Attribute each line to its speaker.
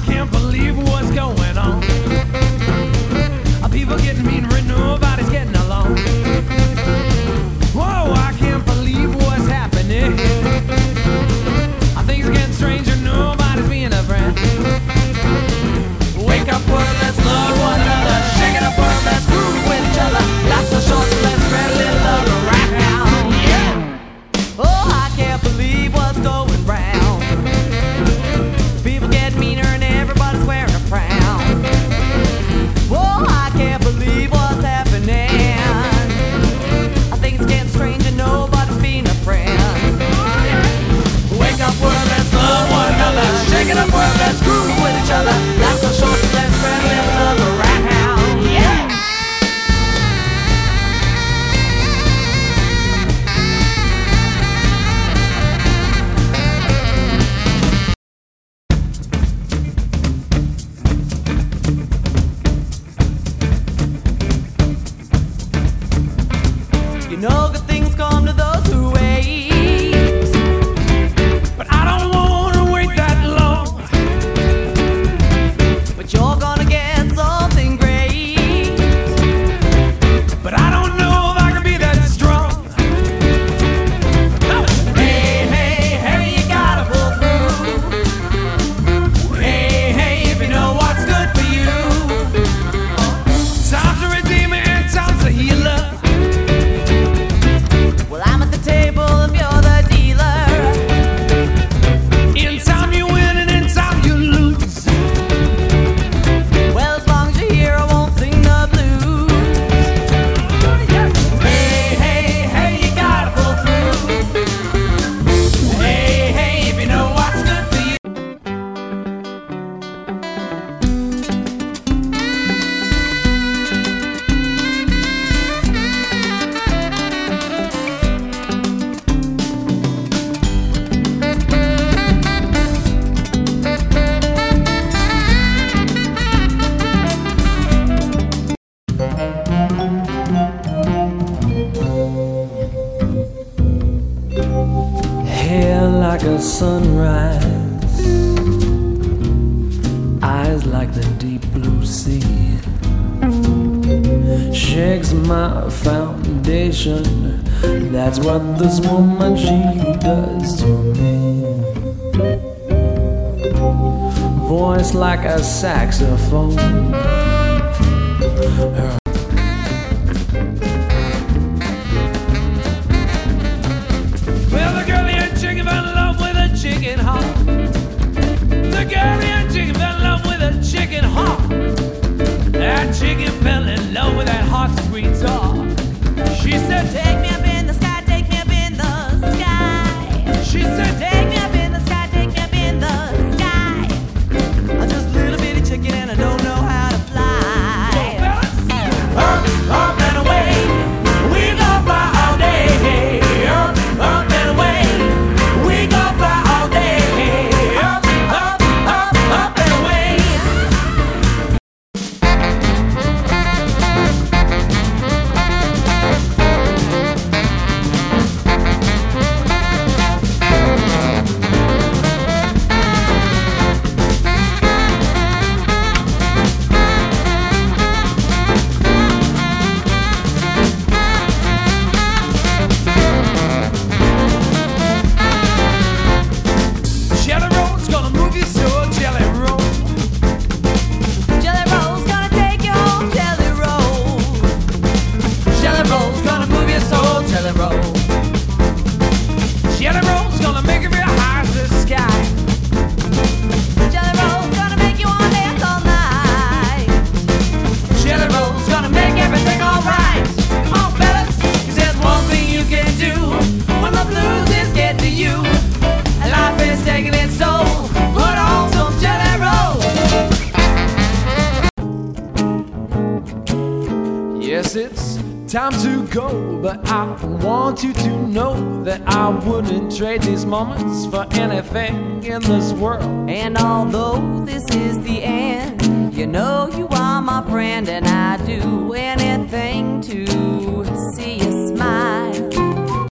Speaker 1: can't believe what's going on. People getting mean, nobody's getting along. Whoa, I can't believe what's happening. Things are getting stranger, nobody's being a friend. Wake up, world, let's love one another. Shake it up, world, let's groove with each other. Life's so short, so let's spread a little love around. Yeah. Oh, I can't believe what's going round. People get meaner and everybody's wearing a frown. Whoa, I can't believe what's happening. Things getting strange and nobody's being a friend. Wake up, world, let's love one another. Shake it up, world, let's groove with each other. Life's so short, so let's spread a little love around. Yeah. You know good things come to those who wait, but I don't wanna wait that long. But you're gonna get something great, but I don't know if I can be that strong. Hey, hey, hey, you gotta pull through. Hey, hey, if you know what's good for you. Time's a redeemer and time's a healer. Well, I'm at the table if you're the dealer. In time you win and in time you lose. Well, as long as you're here, I won't sing the blues. Hey, hey, hey, you gotta pull through. Hey, hey, if you know what's good for you. Hair like a sunrise, eyes like the deep blue sea. Shakes my foundation, that's what this woman, she does to me. Voice like a saxophone. Her chicken hawk. The Ghanaian chicken fell in love with a chicken hawk. That chicken fell in love with that hawk sweet talk. She said, take me up in the sky, take me up in the sky. She said, take me up in the sky, take me up in the sky. I'm just a little bitty chicken and I don't know how to fly. So fellas, up, up and away, we go fly all day. Up, up and away, we go fly. Yes, it's time to go, but I want you to know that I wouldn't trade these moments for anything in this world.
Speaker 2: And although this is the end, you know you are my friend, and I'd do anything to see you smile.